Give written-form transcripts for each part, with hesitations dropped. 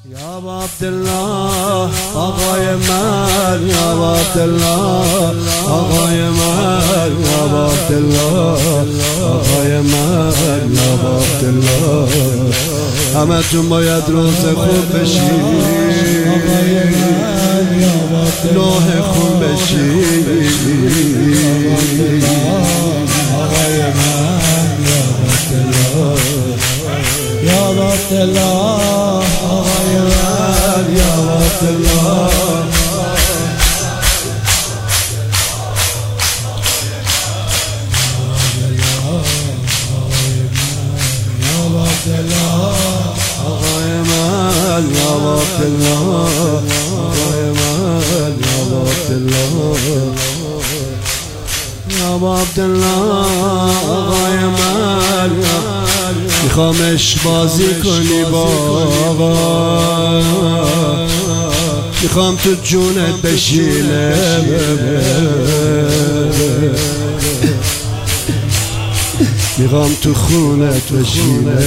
یا عبدالله آقای من، یا عبدالله آقای من، یا عبدالله آقای من، یا عبدالله. همه تون باید روز خوب بشید، نوح خون بشید. آقای من یا عبدالله، آقای من یا عبدالله. آقای من یا عبدالله، آقای من یا عبدالله، یا عبدالله آقای من. میخوام عشق بازی کنی بابا، میخوام تو جونت بشینه، میخوام تو خونت بشینه،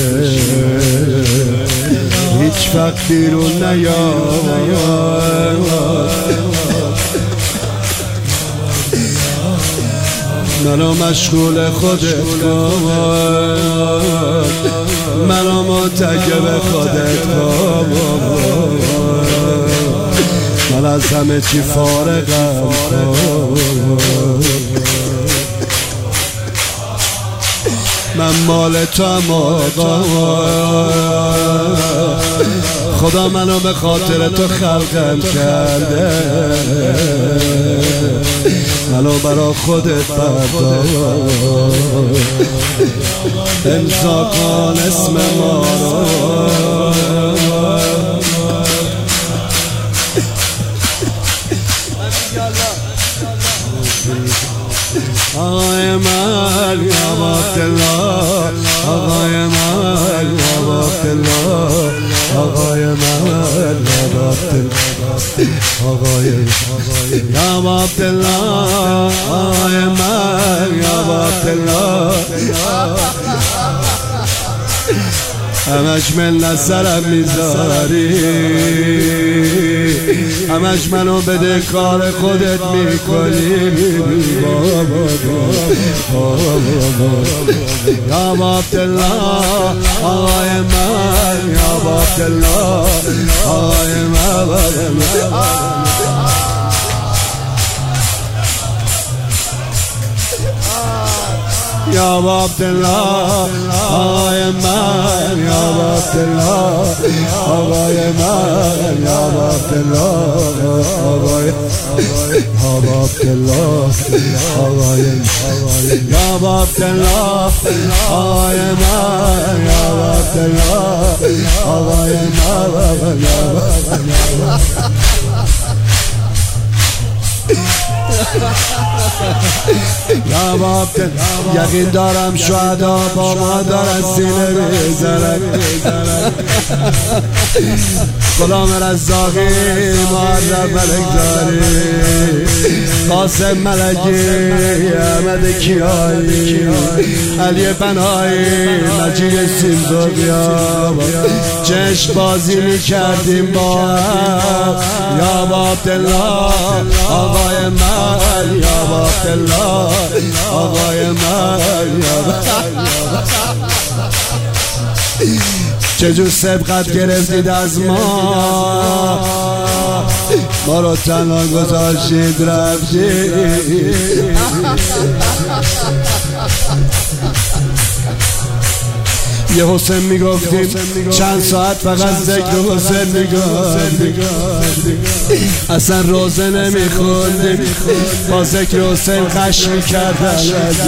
هیچ وقت بیرون نیاد. منو مشغول خودت کن، منو متکب خودت کن. من از همه چی فارغم، من مال تو هم آقا. خدا منو به خاطر تو خلقم کرده، منو برا خودت بردار. امضا کن اسم ما رو، آقای من یا عبدالله، آقای من یا عبدالله، آقای من یا عبدالله، آقای یا عبدالله، آقای من یا عبدالله. همش من سرم میذاری، همش منو بده کار خودت میکنی یا عبدالله، آقای من یا عبدالله، آقای من. یا عبدالله آقای من، یا عبدالله آقای من، یا عبدالله آقای عبدالله آقای یا عبدالله آقای من، یا عبدالله آقای من. یا عبدالله یقین دارم شهدا با ما دارن سینه میزنن. غلام رزاقی، معرف ملکداری، قاسم ملکی، احمد کیایی، علی بنایی، مجید سیمزوبیا، چشم بازی میکردیم با هم. یا عبدالله آقای من، یا عبدالله آقای من. چجور سبقت گرفتید از ما رو تنها گذاشتید رفتید. یه حسین میگفتیم چند ساعت فقط ذکر حسین میگفتیم، اصلا روزه نمیخوندیم، با ذکر حسین خشم میکردن.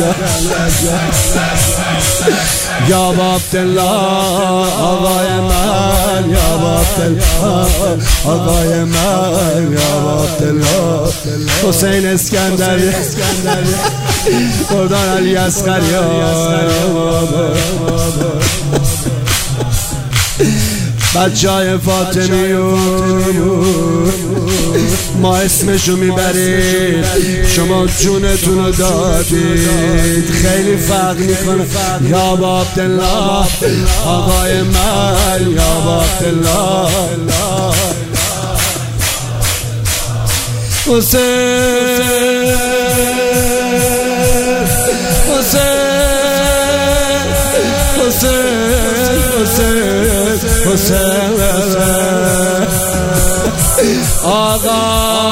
یا عبدالله آقای من، یا عبدالله آقای من، یا عبدالله. حسین اسکندری، قردان علی اصغری، بچهای فاطمیون ما اسمشو میبریم، شما جونتون رو دادید، خیلی فرق میکنه. یا با عبدالله آقای من، یا با عبدالله حسین آقا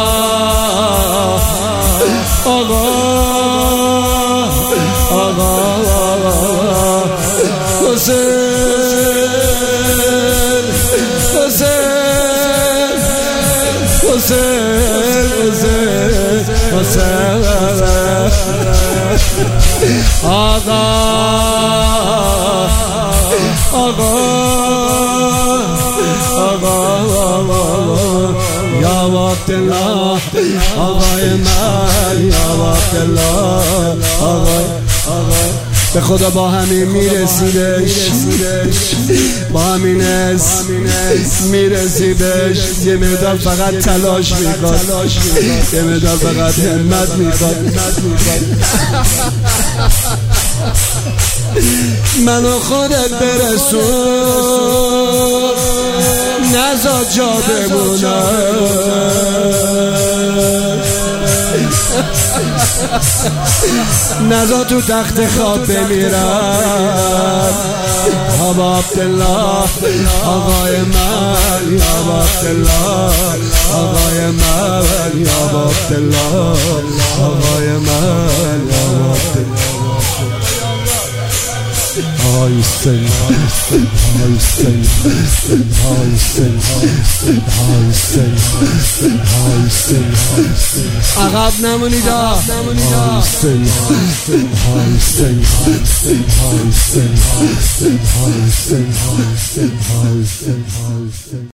یا عبدالله آقای من، یا عبدالله آقای به خدا با همین میرسیدش، با همین اسم میرسیدش. یه مقدار فقط تلاش میخواد، یه مقدار فقط همت میخواد. منو خودت برسون، نزا جا بمونم، نزا تو تخت خواب بمیرم. آقا عبدالله آقای من، یا عبدالله آقای من، یا عبدالله آقای من، یا عبدالله عقب نمونید.